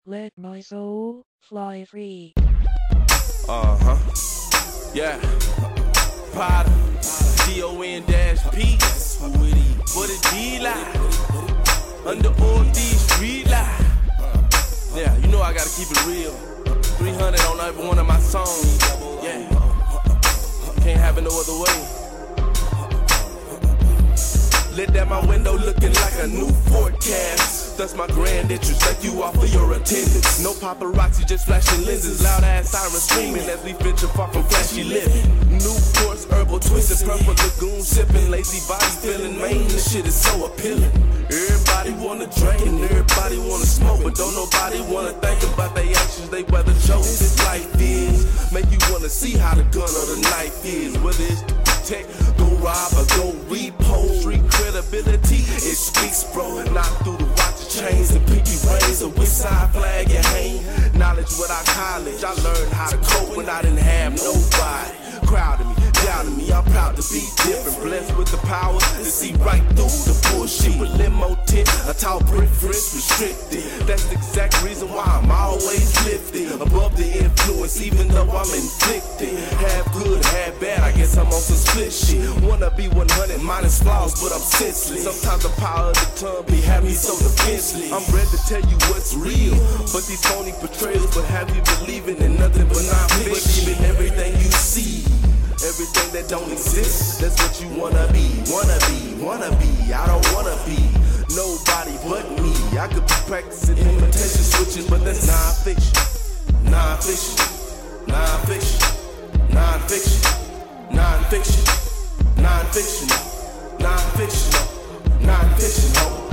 Let my soul fly free. Yeah. Potter. D-O-N-P. For the D-Line. Under all these street lights. Yeah, you know I gotta keep it real. 300 on every one of my songs. Yeah. Can't have it no other way. Lit at my window looking like a new forecast. That's my grand entrance, thank you all for your attendance. No paparazzi, just flashing lenses. Loud ass sirens screaming as we venture far from flashy living. New course, herbal twisted, purple lagoon sipping. Lazy body feeling main, this shit is so appealing. Everybody wanna drink and everybody wanna smoke, but don't nobody wanna think about their actions, they weather chose. This life is, make you wanna see how the gun or the knife is. Whether it's protect, go rob or go repo. Street credibility, it speaks, bro. Not through the watch chains and pinky rings, or which side flag you hang. Knowledge without college, I learned how to cope when I didn't have nobody. Crowding me, doubting me, I'm proud to be different. Blessed with the power to see right through the bullshit. With limo tint, a tall brick frisk restricted. That's the exact reason why I'm always lifted. Above the influence, even though I'm inflicted. Half good, half bad, I guess I'm on some split shit. Wanna be 100 minus flaws, but I'm senseless. Sometimes the power of the tongue be have me so defenseless. I'm ready to tell you what's real, but these phony portrayals, but have you believing in nothing but non-fiction. Believe in everything you see. Everything that don't exist, that's what you wanna be. Wanna be, wanna be, I don't wanna be nobody but me. I could be practicing imitation switching, but that's non-fiction. Non-fiction, non-fiction, non-fiction, non-fiction, non-fiction, non-fiction, non-fiction, non-fiction.